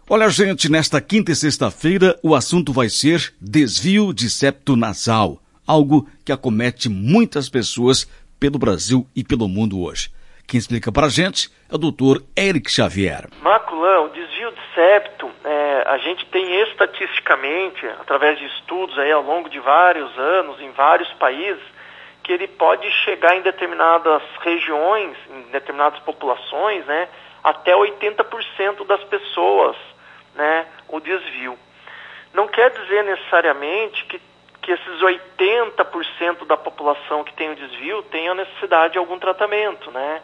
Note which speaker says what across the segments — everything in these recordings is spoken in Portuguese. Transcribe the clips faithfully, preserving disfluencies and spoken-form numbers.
Speaker 1: Olha, gente, nesta quinta e sexta-feira o assunto vai ser desvio de septo nasal, algo que acomete muitas pessoas pelo Brasil e pelo mundo hoje. Quem explica para a gente é o doutor Eric Xavier.
Speaker 2: Maculan, o desvio de septo, é, a gente tem estatisticamente, através de estudos aí ao longo de vários anos, em vários países, que ele pode chegar em determinadas regiões, em determinadas populações, né, até oitenta por cento das pessoas, né, o desvio. Não quer dizer necessariamente que, que esses oitenta por cento da população que tem o desvio tenha necessidade de algum tratamento, né?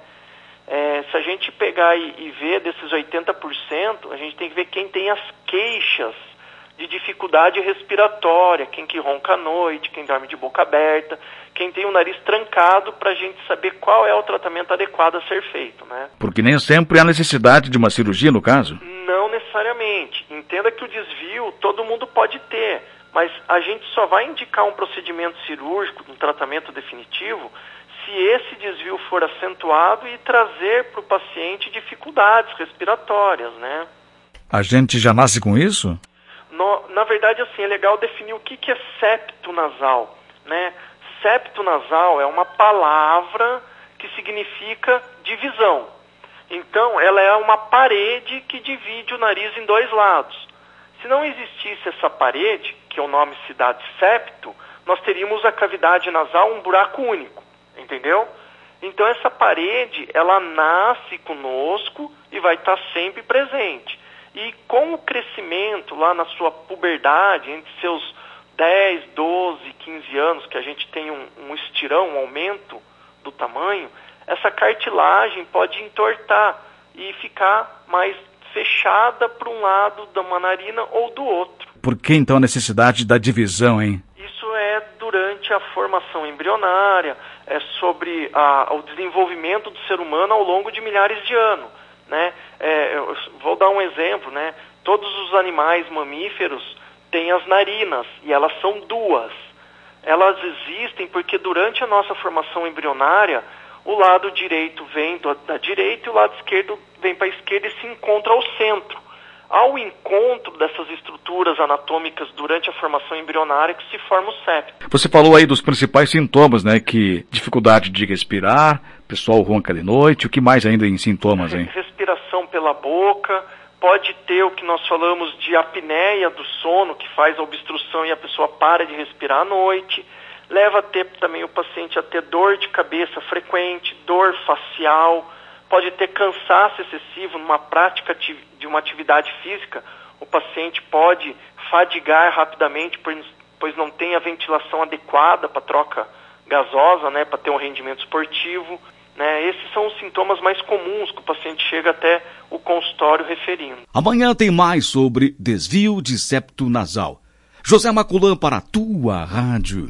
Speaker 2: É, se a gente pegar e, e ver desses oitenta por cento, a gente tem que ver quem tem as queixas de dificuldade respiratória, quem que ronca à noite, quem dorme de boca aberta, quem tem o nariz trancado, para a gente saber qual é o tratamento adequado a ser feito, né?
Speaker 3: Porque nem sempre há necessidade de uma cirurgia, no caso?
Speaker 2: Não necessariamente. Entenda que o desvio todo mundo pode ter, mas a gente só vai indicar um procedimento cirúrgico, um tratamento definitivo, se esse desvio for acentuado e trazer para o paciente dificuldades respiratórias, né?
Speaker 3: A gente já nasce com isso?
Speaker 2: No, na verdade, assim, é legal definir o que, que é septo nasal, né? Septo nasal é uma palavra que significa divisão. Então, ela é uma parede que divide o nariz em dois lados. Se não existisse essa parede, que o nome se dá de septo, nós teríamos a cavidade nasal um buraco único. Entendeu? Então essa parede, ela nasce conosco e vai estar sempre presente. E com o crescimento lá na sua puberdade, entre seus dez, doze, quinze anos, que a gente tem um, um estirão, um aumento do tamanho, essa cartilagem pode entortar e ficar mais fechada para um lado da uma narina ou do outro.
Speaker 3: Por que então a necessidade da divisão, hein?
Speaker 2: Isso é durante a formação embrionária, é sobre a, o desenvolvimento do ser humano ao longo de milhares de anos, né? É, eu vou dar um exemplo, né? Todos os animais mamíferos têm as narinas, e elas são duas. Elas existem porque durante a nossa formação embrionária, o lado direito vem do, da direita e o lado esquerdo vem para a esquerda e se encontra ao centro. Ao encontro dessas estruturas anatômicas durante a formação embrionária que se forma o septo.
Speaker 3: Você falou aí dos principais sintomas, né? Que dificuldade de respirar, pessoal ronca de noite, o que mais ainda em sintomas, hein?
Speaker 2: Respiração pela boca, pode ter o que nós falamos de apneia do sono, que faz a obstrução e a pessoa para de respirar à noite. Leva a ter também o paciente a ter dor de cabeça frequente, dor facial. Pode ter cansaço excessivo numa prática de uma atividade física. O paciente pode fadigar rapidamente, pois não tem a ventilação adequada para troca gasosa, né, para ter um rendimento esportivo, né? Esses são os sintomas mais comuns que o paciente chega até o consultório referindo.
Speaker 1: Amanhã tem mais sobre desvio de septo nasal. José Maculan para a tua rádio.